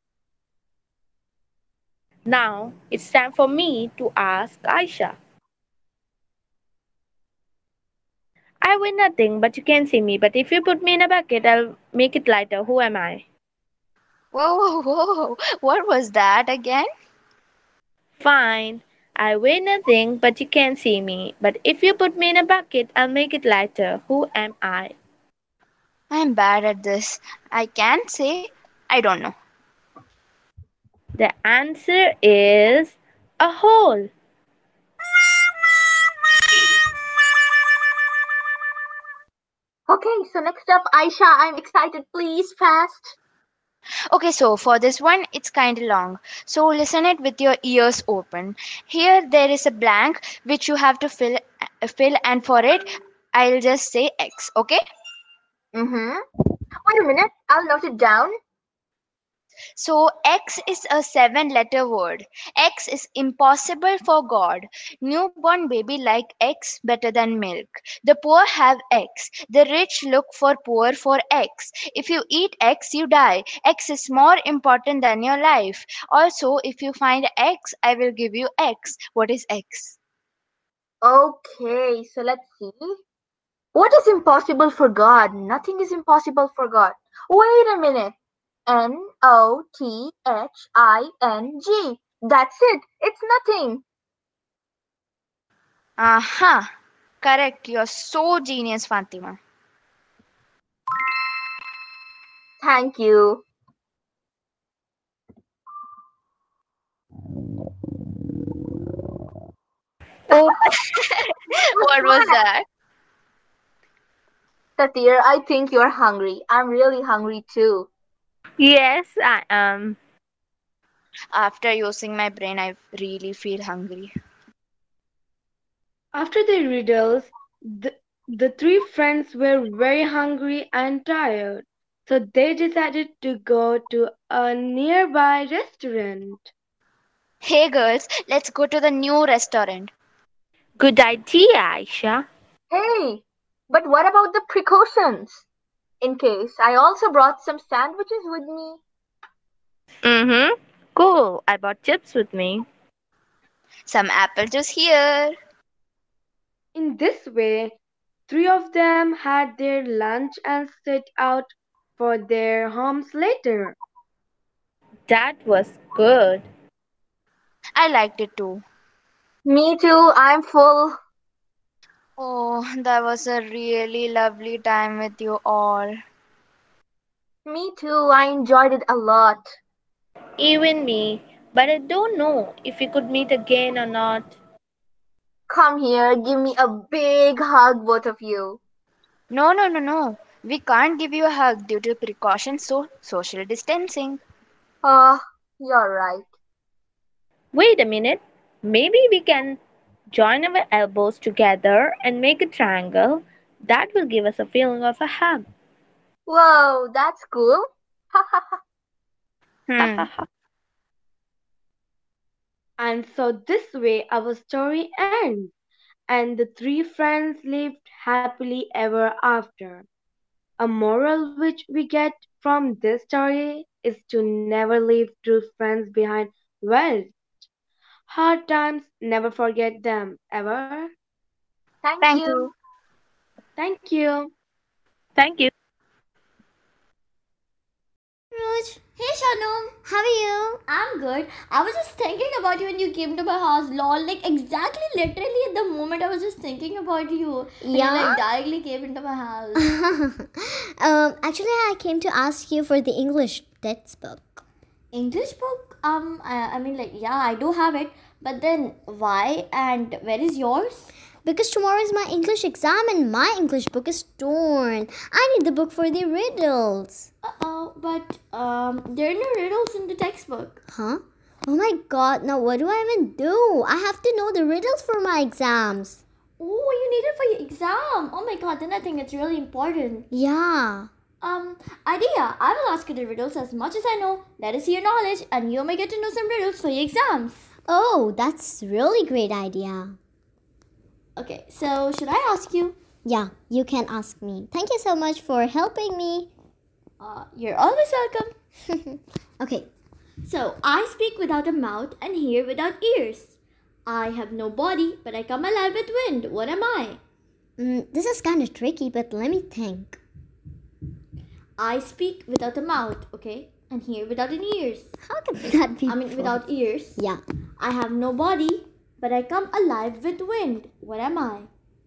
Now it's time for me to ask Aisha. I weigh nothing, but you can see me. But if you put me in a bucket, I'll make it lighter. Who am I? Whoa, whoa, whoa. What was that again? Fine. I weigh nothing, but you can see me. But if you put me in a bucket, I'll make it lighter. Who am I? I'm bad at this. I can't say. I don't know. The answer is a hole. Okay, so next up, Aisha, I'm excited. Please, fast. Okay, so for this one, it's kind of long. So listen it with your ears open. Here there is a blank which you have to fill and for it I'll just say X, okay? Mm-hmm. Wait a minute. I'll note it down. So X is a seven-letter word. X is impossible for God. Newborn baby like X better than milk. The poor have X. The rich look for poor for X. If you eat X, you die. X is more important than your life. Also, if you find X, I will give you X. What is X? Okay, so let's see. What is impossible for God? Nothing is impossible for God. Wait a minute. Nothing. That's it. It's nothing. Aha! Correct. You're so genius, Fatima. Thank you. What was that? Satir, I think you're hungry. I'm really hungry too. Yes, I am. After using my brain, I really feel hungry. After the riddles, the three friends were very hungry and tired, so they decided to go to a nearby restaurant. Hey girls, let's go to the new restaurant. Good idea, Aisha. Hey, but what about the precautions? In case, I also brought some sandwiches with me. Mm-hmm. Cool. I brought chips with me. Some apple juice here. In this way, three of them had their lunch and set out for their homes later. That was good. I liked it too. Me too, I'm full. Oh, that was a really lovely time with you all. Me too, I enjoyed it a lot. Even me. But I don't know if we could meet again or not. Come here, give me a big hug, both of you. No. We can't give you a hug due to precautions, so social distancing. Ah, you're right. Wait a minute. Maybe we can join our elbows together and make a triangle. That will give us a feeling of a hug. Whoa, that's cool. Hmm. And so this way our story ends, and the three friends lived happily ever after. A moral which we get from this story is to never leave true friends behind. Well, hard times, never forget them, ever. Thank Thank you. you. Thank you. Thank you. Roj. Hey Shanum, how are you? I'm good. I was just thinking about you when you came to my house. Lol, like exactly, literally at the moment I was just thinking about you. And you like directly came into my house. Actually, I came to ask you for the English textbook. English book? I mean, like, yeah, I do have it. But then, why and where is yours? Because tomorrow is my English exam and my English book is torn. I need the book for the riddles. But there are no riddles in the textbook. Huh? Oh my god, now what do I even do? I have to know the riddles for my exams. Oh, you need it for your exam. Oh my god, then I think it's really important. Yeah. Idea, I will ask you the riddles as much as I know. Let us see your knowledge and you may get to know some riddles for your exams. Oh, that's really great idea. Okay, so should I ask you? Yeah, you can ask me. Thank you so much for helping me. You're always welcome. Okay. So, I speak without a mouth and hear without ears. I have no body, but I come alive with wind. What am I? This is kind of tricky, but let me think. I speak without a mouth, okay? And hear without an ears. How can that be? Without ears. Yeah. I have no body, but I come alive with wind. What am I?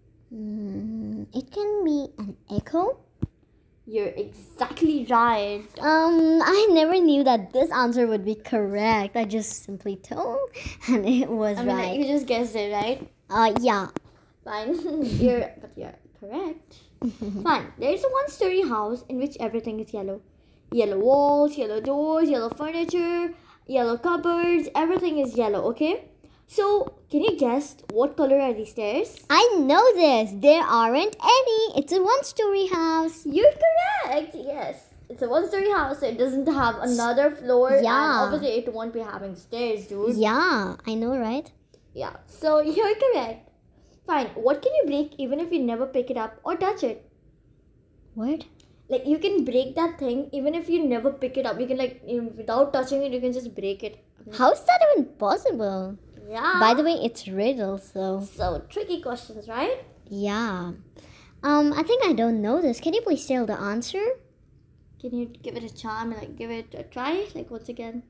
It can be an echo. You're exactly right. I never knew that this answer would be correct. I just simply told and it was right. Like, you just guessed it, right? Yeah. Fine. You're correct. Fine. There's a one-story house in which everything is yellow. Yellow walls, yellow doors, yellow furniture, yellow cupboards. Everything is yellow, okay? So, can you guess what color are these stairs? I know this. There aren't any. It's a one-story house. You're correct. Yes. It's a one-story house, so it doesn't have another floor. Yeah. And obviously, it won't be having stairs, dude. Yeah, I know, right? Yeah. So, you're correct. Fine. What can you break even if you never pick it up or touch it? What? Like, you can break that thing even if you never pick it up. You can, like, without touching it, you can just break it. How is that even possible? Yeah. By the way, it's riddles, so. So, tricky questions, right? Yeah. I think I don't know this. Can you please tell the answer? Can you give it a charm and, like, give it a try? Like, once again?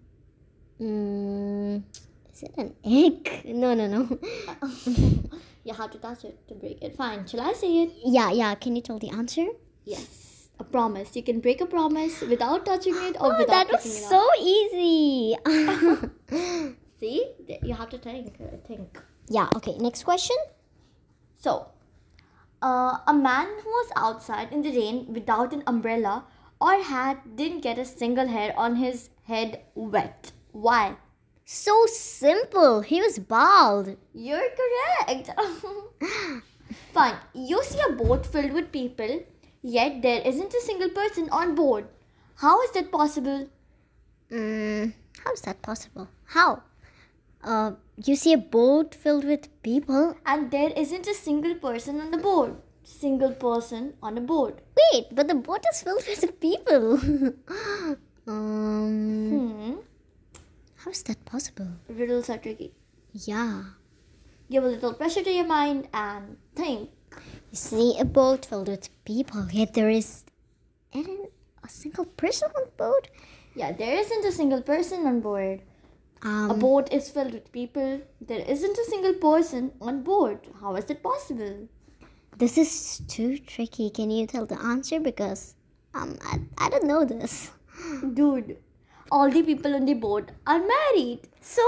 Is it an egg? No. You have to touch it to break it. Fine. Shall I say it? Yeah. Can you tell the answer? Yes. A promise. You can break a promise without touching it or without that was picking it so easy. See? You have to think. Yeah, okay. Next question. So, a man who was outside in the rain without an umbrella or hat didn't get a single hair on his head wet. Why? So simple. He was bald. You're correct. Fine. You see a boat filled with people, yet there isn't a single person on board. How is that possible? How is that possible? How? You see a boat filled with people. And there isn't a single person on the board. Single person on a board. Wait, but the boat is filled with people. How is that possible? Riddles are tricky. Yeah. Give a little pressure to your mind and think. You see a boat filled with people, yet there isn't a single person on the boat. Yeah, there isn't a single person on board. A boat is filled with people. There isn't a single person on board. How is that possible? This is too tricky. Can you tell the answer? Because I don't know this. Dude, all the people on the boat are married. So,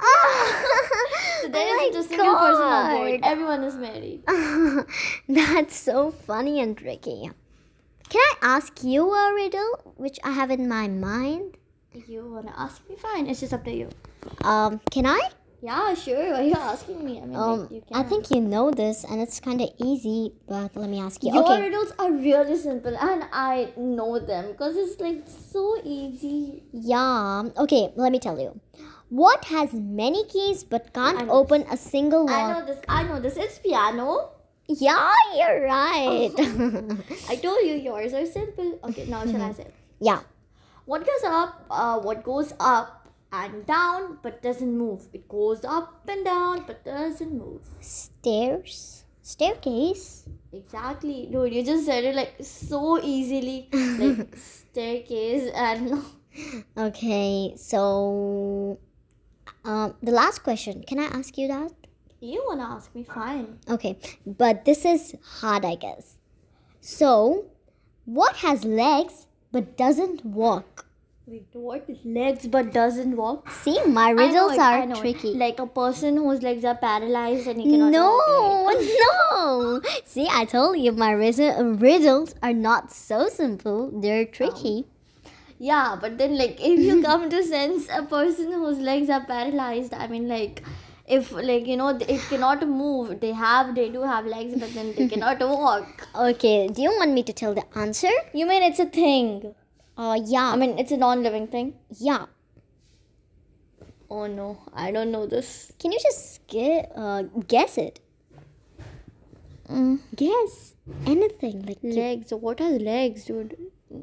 so there isn't a single person on board. Everyone is married. That's so funny and tricky. Can I ask you a riddle which I have in my mind? You wanna ask me? Fine, it's just up to you. Can I? Yeah, sure. Why are you asking me? I mean, you can. I think you know this and it's kind of easy, but let me ask you. Your riddles are really simple and I know them because it's like so easy. Yeah. Okay, let me tell you. What has many keys but can't open a single lock? I know this. It's piano. Yeah, you're right. I told you yours are simple. Okay, now shall I say? Yeah. What goes up and down but doesn't move? It goes up and down but doesn't move. Stairs? Staircase? Exactly. Dude, you just said it like so easily. Like staircase and... Okay, so... the last question. Can I ask you that? You wanna ask me? Fine. Okay, but this is hard, I guess. So, what has legs but doesn't walk? Wait, what? Legs but doesn't walk? See, my riddles are tricky. Like a person whose legs are paralyzed and he cannot walk. No. See, I told you my riddles are not so simple. They're tricky. Yeah, but then like if you come to sense a person whose legs are paralyzed, I mean like if like you know it cannot move, they do have legs but then they cannot walk. Okay, do you want me to tell the answer? You mean it's a thing? Yeah. I mean it's a non-living thing? Yeah. Oh no, I don't know this. Can you just guess it? Guess anything like legs. What are legs, dude?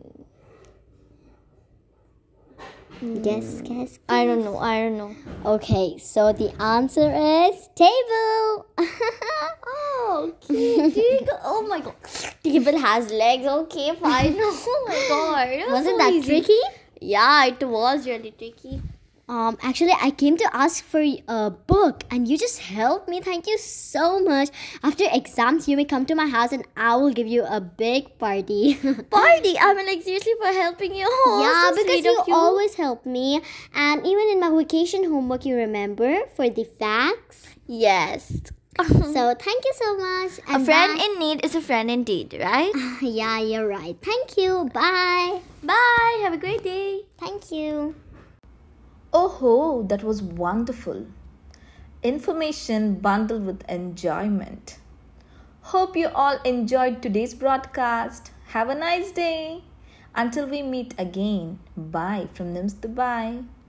Guess. I don't know. Okay, so the answer is table. Oh, okay. Oh my god. Table has legs. Okay, fine. Oh my god. Wasn't that tricky? Yeah, it was really tricky. Actually, I came to ask for a book and you just helped me. Thank you so much. After exams, you may come to my house and I will give you a big party. Party? I mean, like, seriously, for helping you? Oh, yeah, so because you always help me. And even in my vacation homework, you remember, for the facts. Yes. So, thank you so much. And a friend in need is a friend indeed, right? Yeah, you're right. Thank you. Bye. Bye. Have a great day. Thank you. Oh, that was wonderful. Information bundled with enjoyment. Hope you all enjoyed today's broadcast. Have a nice day. Until we meet again. Bye from Nims Dubai.